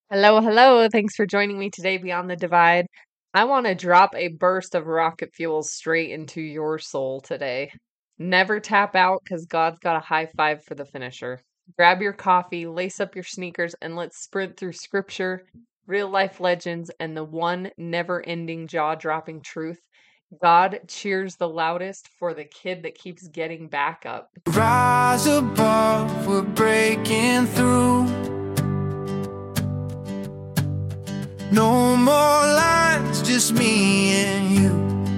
Hello, hello. Thanks for joining me today Beyond the Divide. I want to drop a burst of rocket fuel straight into your soul today. Never tap out because God's got a high five for the finisher. Grab your coffee, lace up your sneakers, and let's sprint through scripture, real life legends, and the one never ending jaw dropping truth. God cheers the loudest for the kid that keeps getting back up. Rise above, we're breaking through. No more lines, just me and you.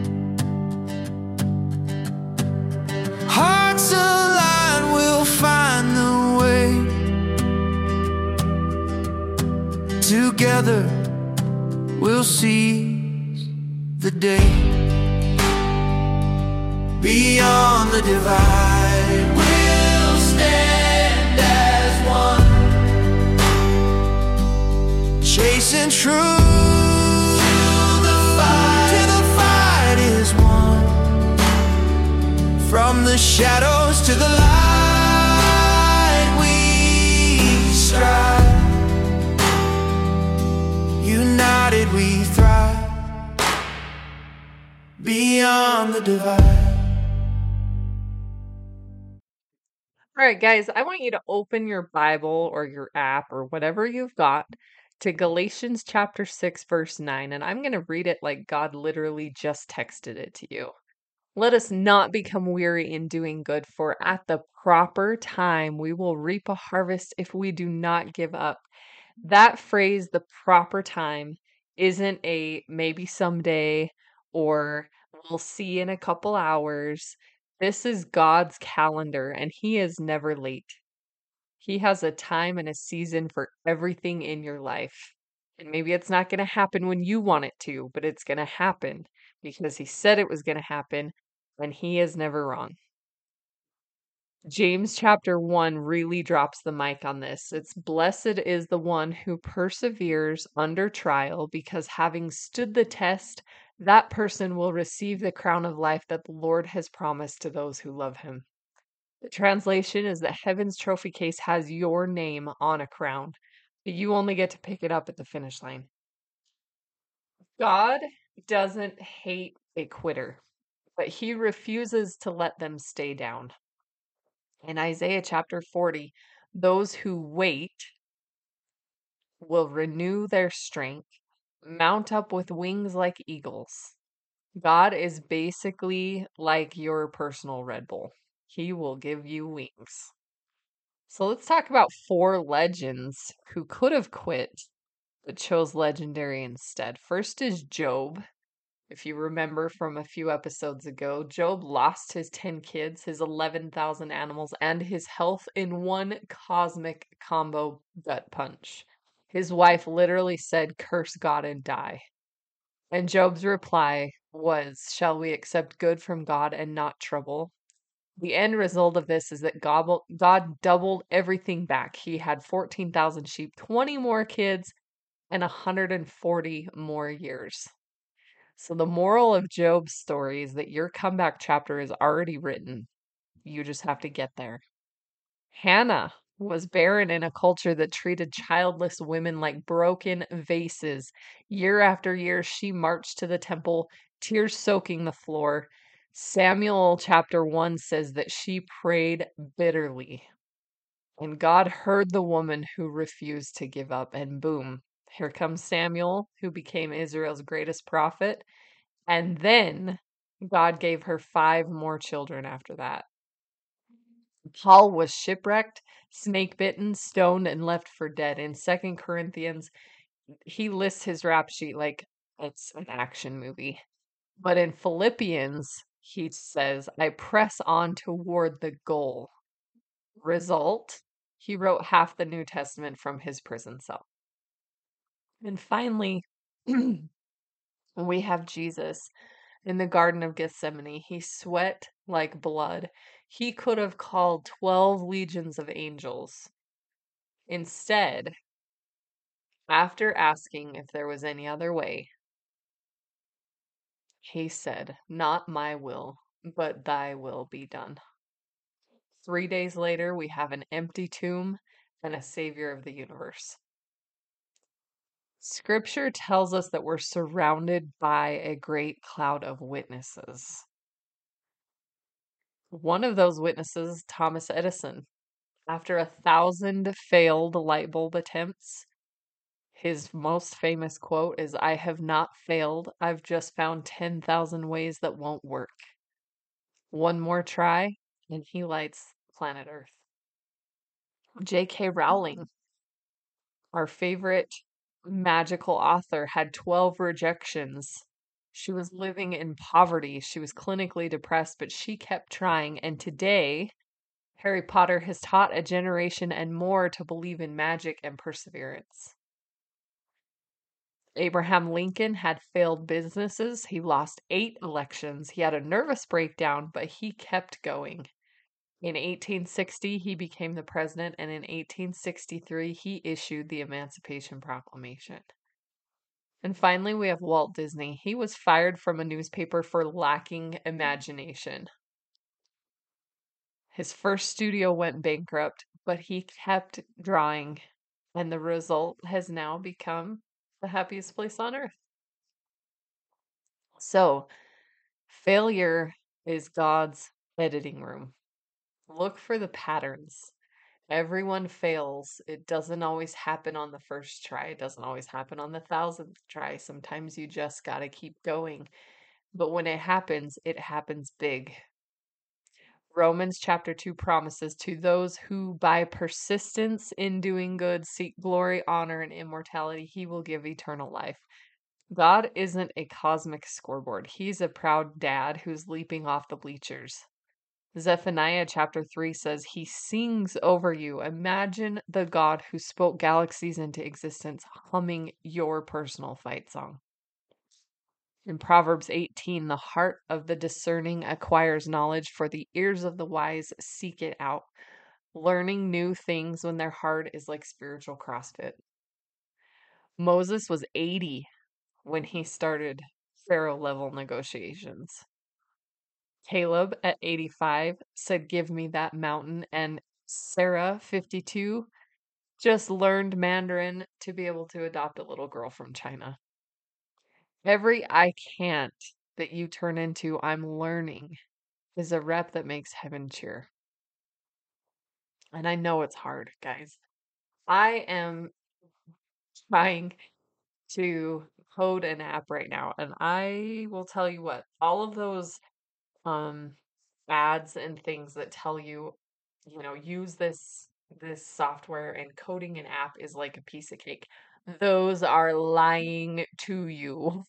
Hearts align, we'll find the way. Together, we'll seize the day. Beyond the divide, we'll stand as one, chasing truth till the fight is won. From the shadows to the light we strive. United we thrive. Beyond the divide. All right, guys, I want you to open your Bible or your app or whatever you've got to Galatians chapter 6, verse 9, and I'm going to read it like God literally just texted it to you. Let us not become weary in doing good, for at the proper time we will reap a harvest if we do not give up. That phrase, the proper time, isn't a maybe someday or we'll see in a couple hours. This is God's calendar, and He is never late. He has a time and a season for everything in your life. And maybe it's not going to happen when you want it to, but it's going to happen because He said it was going to happen, and He is never wrong. James chapter 1 really drops the mic on this. It's blessed is the one who perseveres under trial, because having stood the test, that person will receive the crown of life that the Lord has promised to those who love him. The translation is that heaven's trophy case has your name on a crown, but you only get to pick it up at the finish line. God doesn't hate a quitter, but he refuses to let them stay down. In Isaiah chapter 40, those who wait will renew their strength, mount up with wings like eagles. God is basically like your personal Red Bull. He will give you wings. So let's talk about four legends who could have quit but chose legendary instead. First is Job. If you remember from a few episodes ago, Job lost his 10 kids, his 11,000 animals, and his health in one cosmic combo gut punch. His wife literally said, "Curse God and die." And Job's reply was, "Shall we accept good from God and not trouble?" The end result of this is that God doubled everything back. He had 14,000 sheep, 20 more kids, and 140 more years. So the moral of Job's story is that your comeback chapter is already written. You just have to get there. Hannah was barren in a culture that treated childless women like broken vases. Year after year, she marched to the temple, tears soaking the floor. Samuel chapter 1 says that she prayed bitterly. And God heard the woman who refused to give up. And boom, here comes Samuel, who became Israel's greatest prophet. And then God gave her 5 more children after that. Paul was shipwrecked, snake bitten, stoned, and left for dead. In Second Corinthians, he lists his rap sheet like it's an action movie. But in Philippians, he says, "I press on toward the goal." Result, he wrote half the New Testament from his prison cell. And finally, we have Jesus in the Garden of Gethsemane. He sweat like blood. He could have called 12 legions of angels. Instead, after asking if there was any other way, he said, "Not my will, but thy will be done." 3 days later, we have an empty tomb and a savior of the universe. Scripture tells us that we're surrounded by a great cloud of witnesses. One of those witnesses, Thomas Edison, after 1,000 failed light bulb attempts, his most famous quote is, "I have not failed. I've just found 10,000 ways that won't work. One more try, and he lights planet Earth." J.K. Rowling, our favorite magical author, had 12 rejections. She was living in poverty. She was clinically depressed, but she kept trying. And today, Harry Potter has taught a generation and more to believe in magic and perseverance. Abraham Lincoln had failed businesses. He lost 8 elections. He had a nervous breakdown, but he kept going. In 1860, he became the president, and in 1863, he issued the Emancipation Proclamation. And finally, we have Walt Disney. He was fired from a newspaper for lacking imagination. His first studio went bankrupt, but he kept drawing, and the result has now become the happiest place on earth. So, failure is God's editing room. Look for the patterns. Everyone fails. It doesn't always happen on the first try. It doesn't always happen on the 1,000th try. Sometimes you just got to keep going. But when it happens big. Romans chapter 2 promises, to those who by persistence in doing good seek glory, honor, and immortality, he will give eternal life. God isn't a cosmic scoreboard. He's a proud dad who's leaping off the bleachers. Zephaniah chapter 3 says, he sings over you. Imagine the God who spoke galaxies into existence humming your personal fight song. In Proverbs 18, the heart of the discerning acquires knowledge, for the ears of the wise seek it out. Learning new things when they're hard is like spiritual CrossFit. Moses was 80 when he started Pharaoh level negotiations. Caleb at 85 said, give me that mountain. And Sarah, 52, just learned Mandarin to be able to adopt a little girl from China. Every I can't that you turn into I'm learning is a rep that makes heaven cheer. And I know it's hard, guys. I am trying to code an app right now, and I will tell you what, all of those um ads and things that tell you, use this software and coding an app is like a piece of cake. Those are lying to you.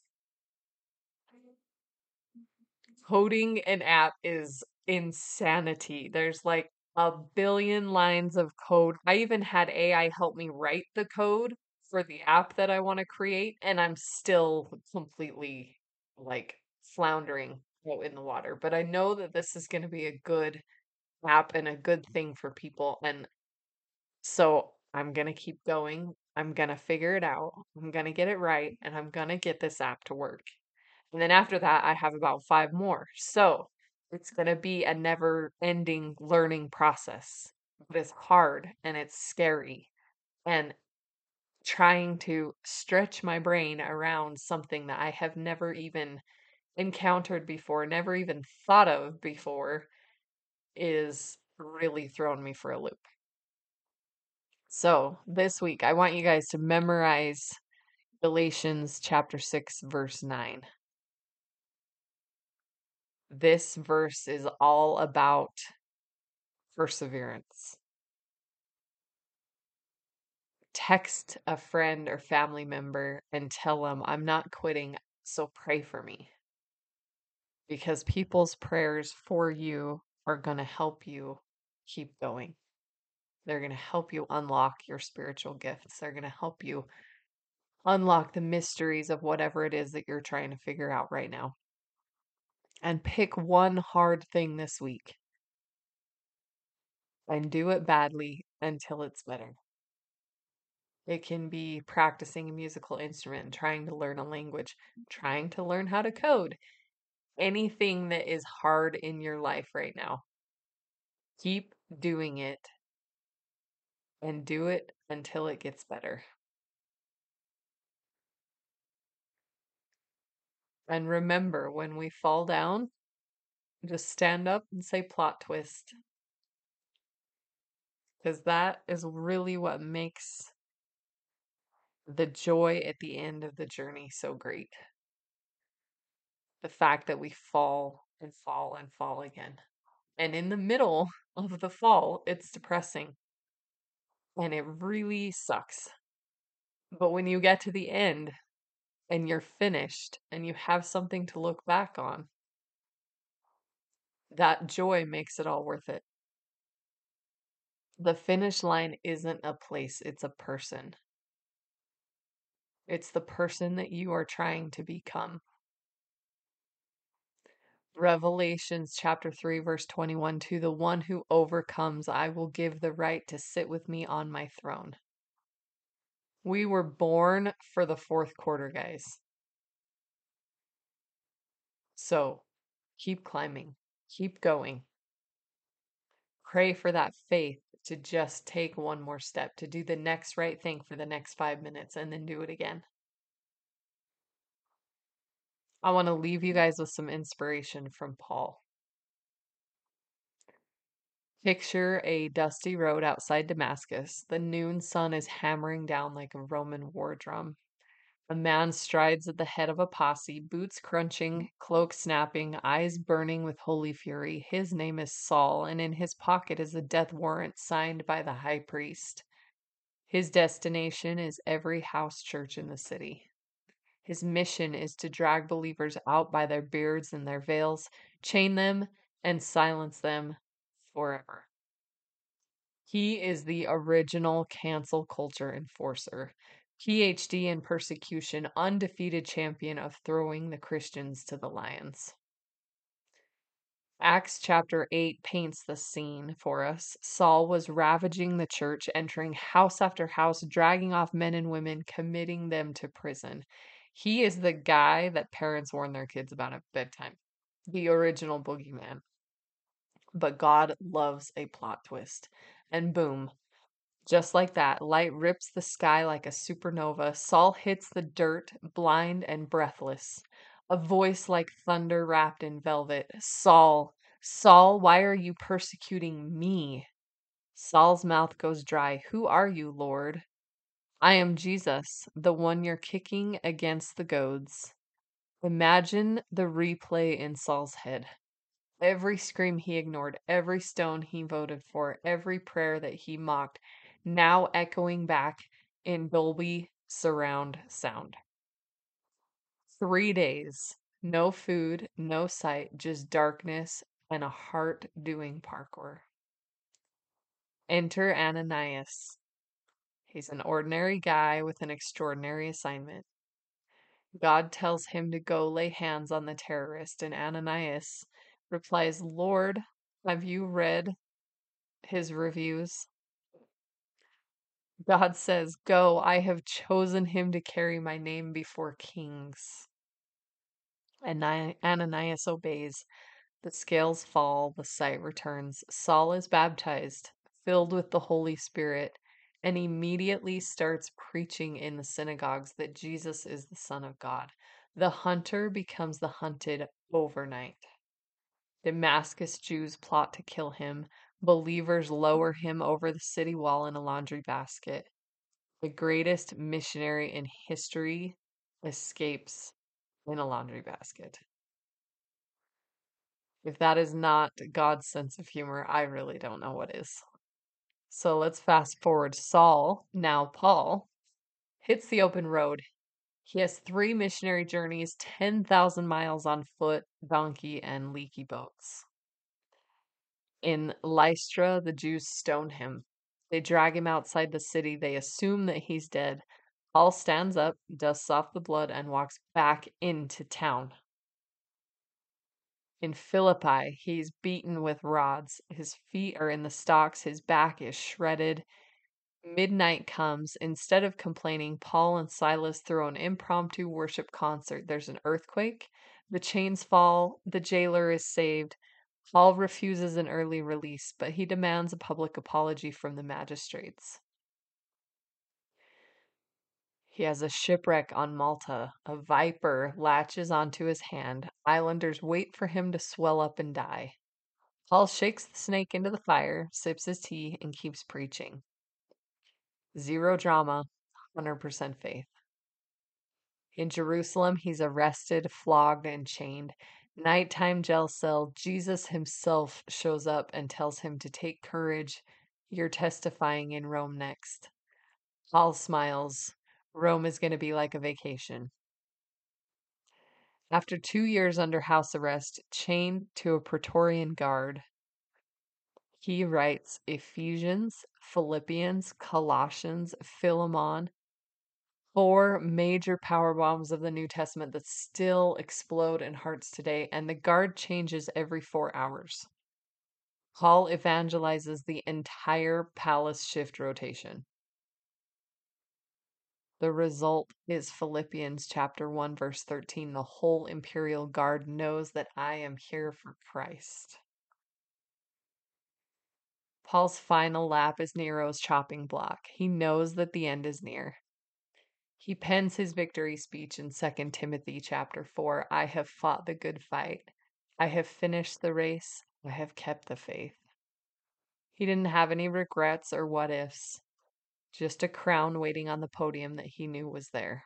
Coding an app is insanity. There's like a billion lines of code. I even had AI help me write the code for the app that I want to create, and I'm still completely like floundering out in the water. But I know that this is going to be a good app and a good thing for people. And so I'm going to keep going. I'm going to figure it out. I'm going to get it right, and I'm going to get this app to work. And then after that, I have about 5 more. So it's going to be a never ending learning process. But it's hard and it's scary. And trying to stretch my brain around something that I have never even encountered before, never even thought of before, is really throwing me for a loop. So this week, I want you guys to memorize Galatians chapter 6, verse 9. This verse is all about perseverance. Text a friend or family member and tell them, I'm not quitting, so pray for me. Because people's prayers for you are going to help you keep going. They're going to help you unlock your spiritual gifts. They're going to help you unlock the mysteries of whatever it is that you're trying to figure out right now. And pick one hard thing this week and do it badly until it's better. It can be practicing a musical instrument, trying to learn a language, trying to learn how to code. Anything that is hard in your life right now, keep doing it and do it until it gets better. And remember, when we fall down, just stand up and say plot twist, because that is really what makes the joy at the end of the journey so great. The fact that we fall and fall and fall again. And in the middle of the fall, it's depressing and it really sucks. But when you get to the end and you're finished and you have something to look back on, that joy makes it all worth it. The finish line isn't a place, it's a person. It's the person that you are trying to become. Revelations chapter 3, verse 21, to the one who overcomes, I will give the right to sit with me on my throne. We were born for the fourth quarter, guys. So keep climbing, keep going. Pray for that faith to just take one more step, to do the next right thing for the next 5 minutes and then do it again. I want to leave you guys with some inspiration from Paul. Picture a dusty road outside Damascus. The noon sun is hammering down like a Roman war drum. A man strides at the head of a posse, boots crunching, cloak snapping, eyes burning with holy fury. His name is Saul, and in his pocket is a death warrant signed by the high priest. His destination is every house church in the city. His mission is to drag believers out by their beards and their veils, chain them, and silence them forever. He is the original cancel culture enforcer, PhD in persecution, undefeated champion of throwing the Christians to the lions. Acts chapter 8 paints the scene for us. Saul was ravaging the church, entering house after house, dragging off men and women, committing them to prison. He is the guy that parents warn their kids about at bedtime, the original boogeyman. But God loves a plot twist. And boom, just like that, light rips the sky like a supernova. Saul hits the dirt, blind and breathless. A voice like thunder wrapped in velvet. Saul, Saul, why are you persecuting me? Saul's mouth goes dry. Who are you, Lord? I am Jesus, the one you're kicking against the goads. Imagine the replay in Saul's head. Every scream he ignored, every stone he voted for, every prayer that he mocked, now echoing back in Dolby surround sound. 3 days, no food, no sight, just darkness and a heart doing parkour. Enter Ananias. He's an ordinary guy with an extraordinary assignment. God tells him to go lay hands on the terrorist, and Ananias replies, Lord, have you read his reviews? God says, Go, I have chosen him to carry my name before kings. And Ananias obeys. The scales fall, the sight returns. Saul is baptized, filled with the Holy Spirit, and immediately starts preaching in the synagogues that Jesus is the Son of God. The hunter becomes the hunted overnight. Damascus Jews plot to kill him. Believers lower him over the city wall in a laundry basket. The greatest missionary in history escapes in a laundry basket. If that is not God's sense of humor, I really don't know what is. So let's fast forward. Saul, now Paul, hits the open road. He has 3 missionary journeys, 10,000 miles on foot, donkey, and leaky boats. In Lystra, the Jews stone him. They drag him outside the city. They assume that he's dead. Paul stands up, dusts off the blood, and walks back into town. In Philippi, he's beaten with rods. His feet are in the stocks. His back is shredded. Midnight comes. Instead of complaining, Paul and Silas throw an impromptu worship concert. There's an earthquake. The chains fall. The jailer is saved. Paul refuses an early release, but he demands a public apology from the magistrates. He has a shipwreck on Malta. A viper latches onto his hand. Islanders wait for him to swell up and die. Paul shakes the snake into the fire, sips his tea, and keeps preaching. Zero drama, 100% faith. In Jerusalem, he's arrested, flogged, and chained. Nighttime jail cell, Jesus himself shows up and tells him to take courage. You're testifying in Rome next. Paul smiles. Rome is going to be like a vacation. After 2 years under house arrest, chained to a Praetorian guard, he writes Ephesians, Philippians, Colossians, Philemon, four major power bombs of the New Testament that still explode in hearts today, and the guard changes every 4 hours. Paul evangelizes the entire palace shift rotation. The result is Philippians chapter 1 verse 13. The whole imperial guard knows that I am here for Christ. Paul's final lap is Nero's chopping block. He knows that the end is near. He pens his victory speech in 2 Timothy chapter 4. I have fought the good fight. I have finished the race. I have kept the faith. He didn't have any regrets or what ifs, just a crown waiting on the podium that he knew was there.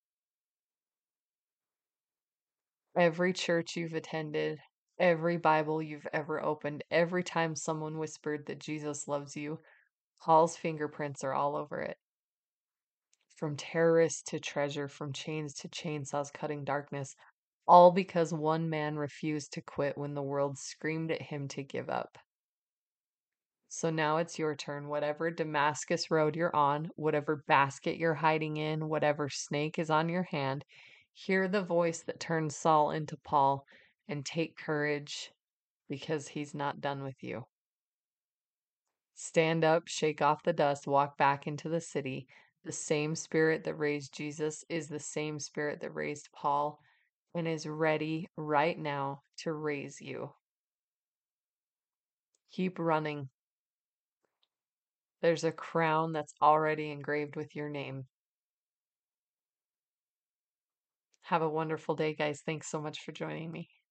Every church you've attended, every Bible you've ever opened, every time someone whispered that Jesus loves you, Paul's fingerprints are all over it. From terrorists to treasure, from chains to chainsaws cutting darkness, all because one man refused to quit when the world screamed at him to give up. So now it's your turn. Whatever Damascus road you're on, whatever basket you're hiding in, whatever snake is on your hand, hear the voice that turns Saul into Paul and take courage because he's not done with you. Stand up, shake off the dust, walk back into the city. The same spirit that raised Jesus is the same spirit that raised Paul and is ready right now to raise you. Keep running. There's a crown that's already engraved with your name. Have a wonderful day, guys. Thanks so much for joining me.